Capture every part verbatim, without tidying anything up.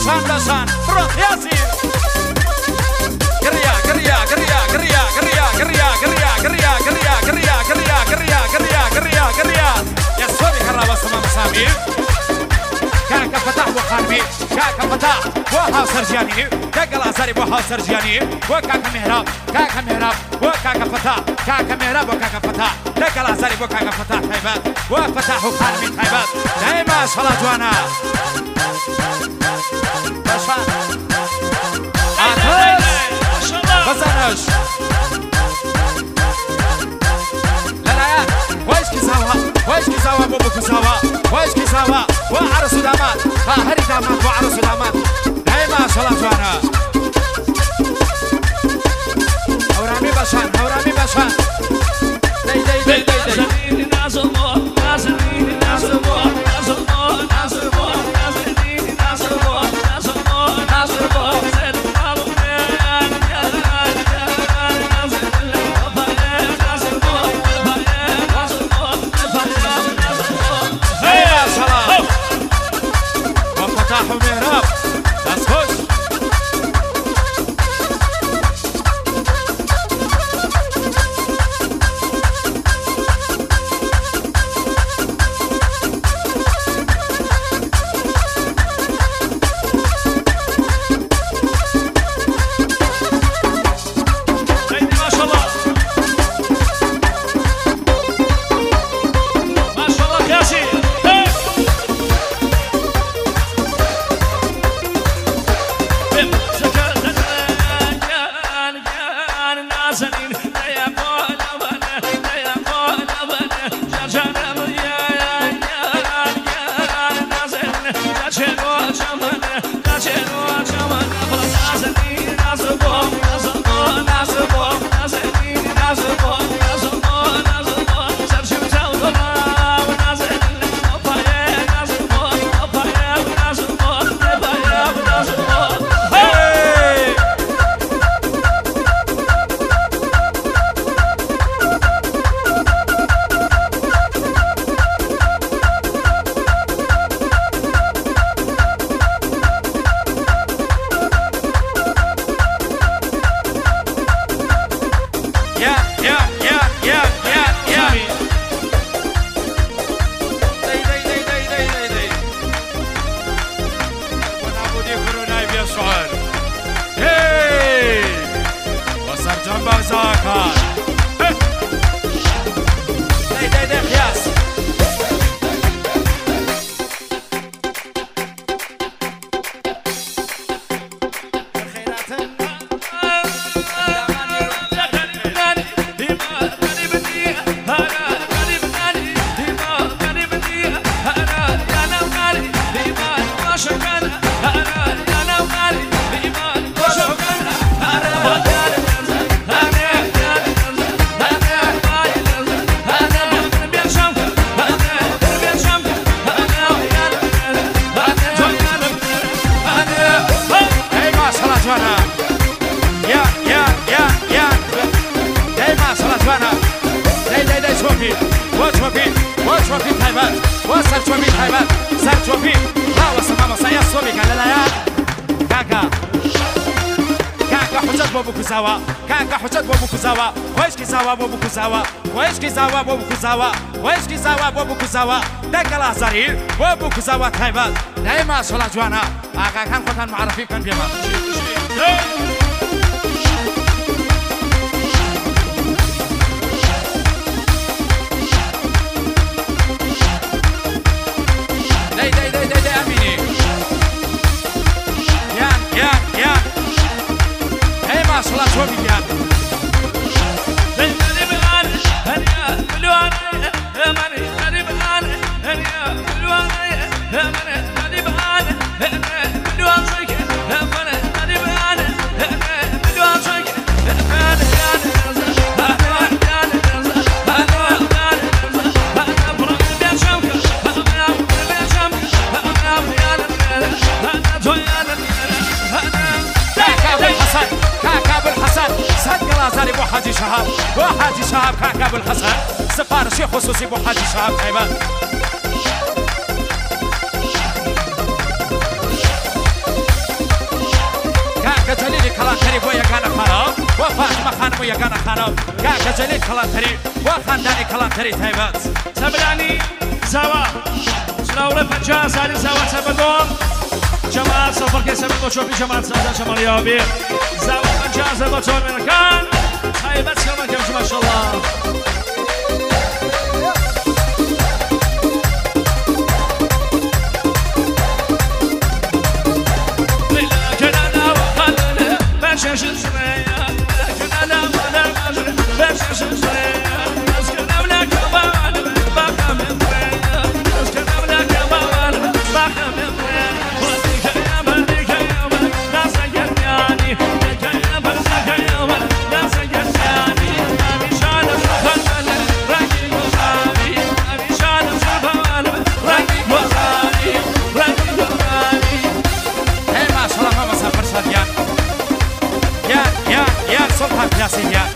دشان دشان برو قياسي قريا قريا قريا قريا قريا قريا قريا قريا قريا قريا قريا قريا قريا قريا قريا يا صبي هلا وسما مسامي كاكا فتح وخاربي كاكا فتح وها سرجاني كاكا الازاري وها سرجاني وكاكا مهراب كاكا مهراب وكاكا فتح كاكا مهراب وكاكا فتح كاكا الازاري وكاكا فتح تايبات وفتح وخاربي تايبات دايما صلاة جوانا باشان عطس بزنش لا لا ويش كيساوا ويش كيساوا بوبو كيساوا ويش كيساوا وعرس دامات هاري دامات وعرس دامات دايما صلاة جوانا هورامي باشان هورامي باشان داي داي داي داي داي نازمو نازمين نازمو نازمو نازمو نازمين نازمو نازمو نازمو وفتحوا مهراب بس خش بابو كزاوا تايبات دايما صلاة جوانا آقا كان خوتان معرفين كان بيما داي داي داي داي داي أميني يان يان يان دايما صلاة جوانا بيان حاجي شهاب وحاجي شهاب كاكا ابو الحسن سفارشي خصوصي بو حاجي شهاب خيبان وفاتمە خانم و یەکانە خانم کاکە جەلیل کەڵانتەری و خاندانی کەڵانتەری تایبەت سەبرانی زاوا سراوڵە پەنجا هەزاری زاوا سەبەدۆم جەماعەت سەفەرکەی سەبەر بۆ چۆپی جەماعەت سەدا شەمەڵیاوبێ زاوا پەنجا هەزار بۆ چۆمێنەکان تایبەت کەمەکەمش ماشەڵڵا Yasin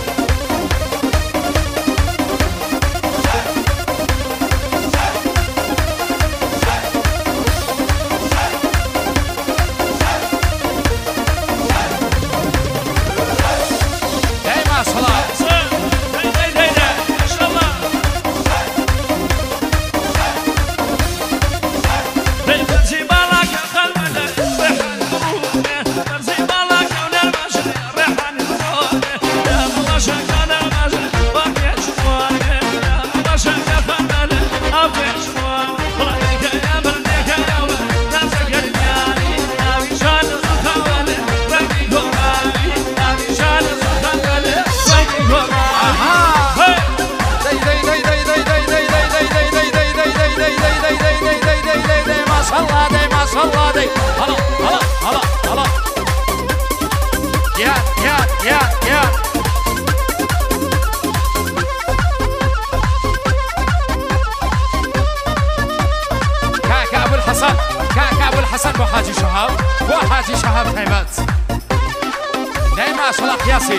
حسن بو حاجی شهاب بو حاجی شهاب تایبەت دای ماشەڵڵا قیاسی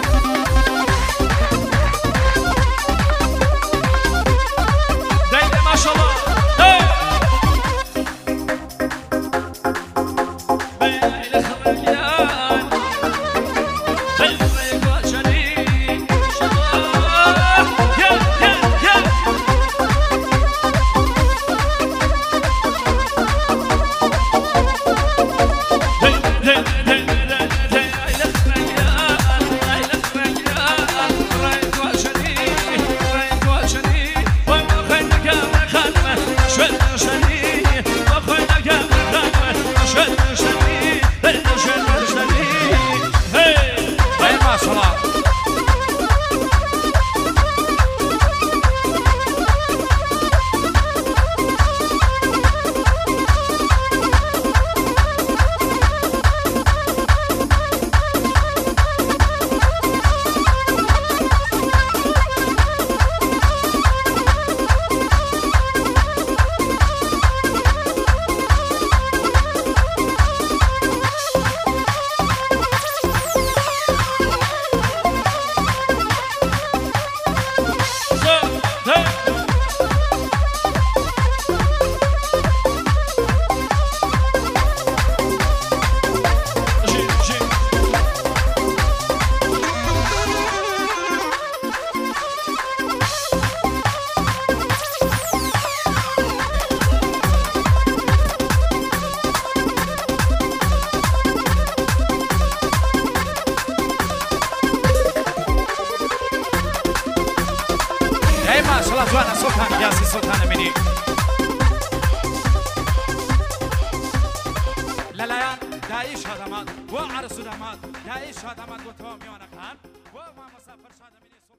دای ماشەڵڵا جوانا سلطان قیاسی سلطان منی للایان دایش هدامات و عرس دامات دایش هدامات و تو میوانکان و ما مسافر شادمینی